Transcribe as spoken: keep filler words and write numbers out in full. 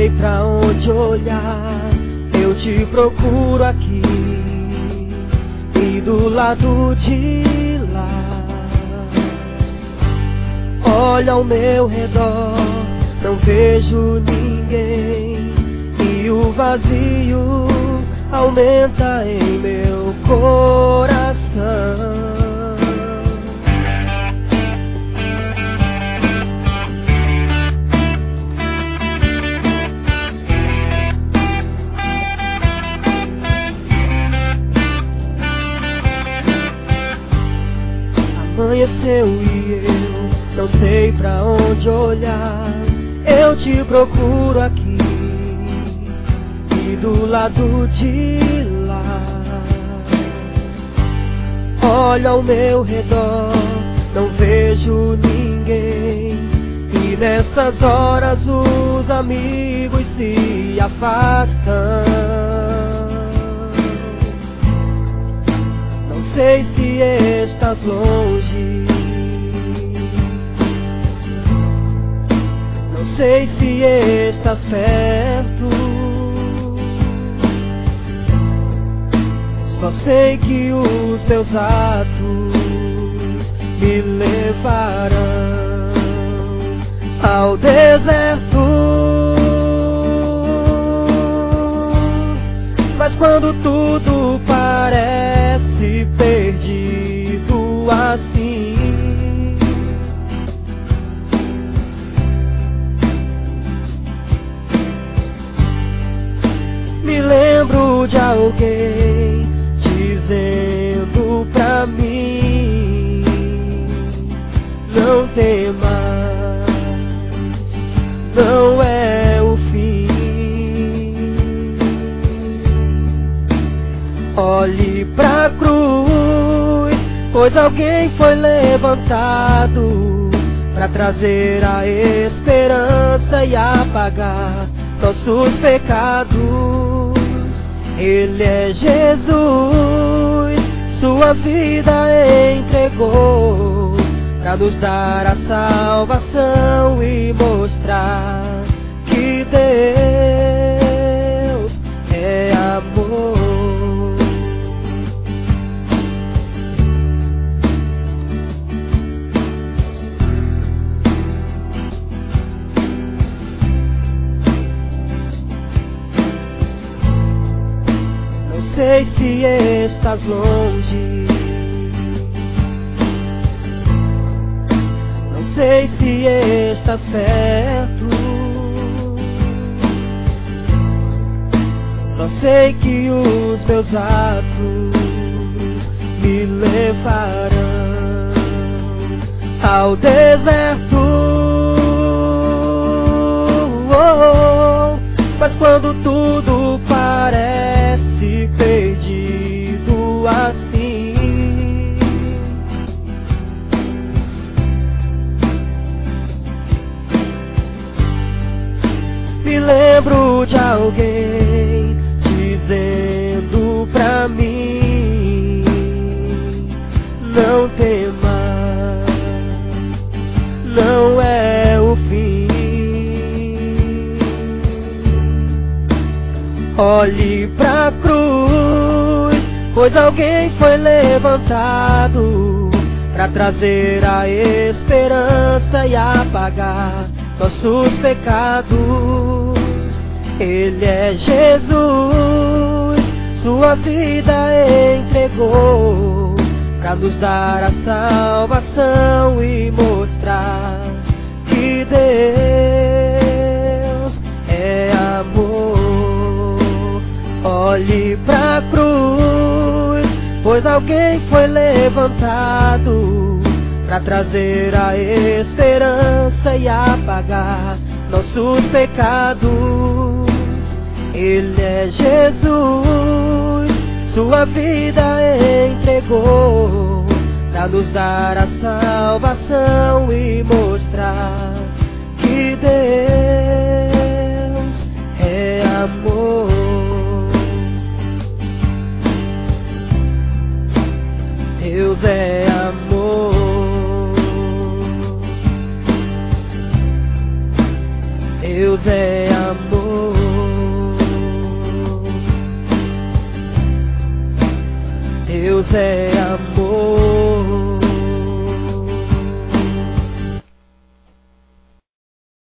sei pra onde olhar, eu te procuro aqui e do lado de lá. Olha ao meu redor, não vejo ninguém e o vazio aumenta em meu coração. Amanheceu e eu não sei pra onde olhar, eu te procuro aqui e do lado de lá. Olha ao meu redor, não vejo ninguém e nessas horas os amigos se afastam. Não sei se estás longe, não sei se estás perto, só sei que os meus atos me levarão ao deserto. Mas quando tudo parece perdido assim, me lembro de alguém dizendo pra mim: não temas, não é o fim. Olhe pra cruz, pois alguém foi levantado pra trazer a esperança e apagar nossos pecados. Ele é Jesus, sua vida entregou pra nos dar a salvação e mostrar que Deus é amor. Não sei se estás longe, não sei se estás perto, só sei que os meus atos me levarão ao deserto. Oh, mas quando tudo parece perdido assim, me lembro de alguém dizendo pra mim: não temas, não é o fim. Olhe pra cruz, pois alguém foi levantado pra trazer a esperança e apagar nossos pecados. Ele é Jesus, sua vida entregou pra nos dar a salvação e mostrar que Deus é amor. Olhe pra cruz, pois alguém foi levantado pra trazer a esperança e apagar nossos pecados. Ele é Jesus, sua vida entregou pra nos dar a salvação e mostrar que Deus é amor. Deus é amor. Deus é amor. céu.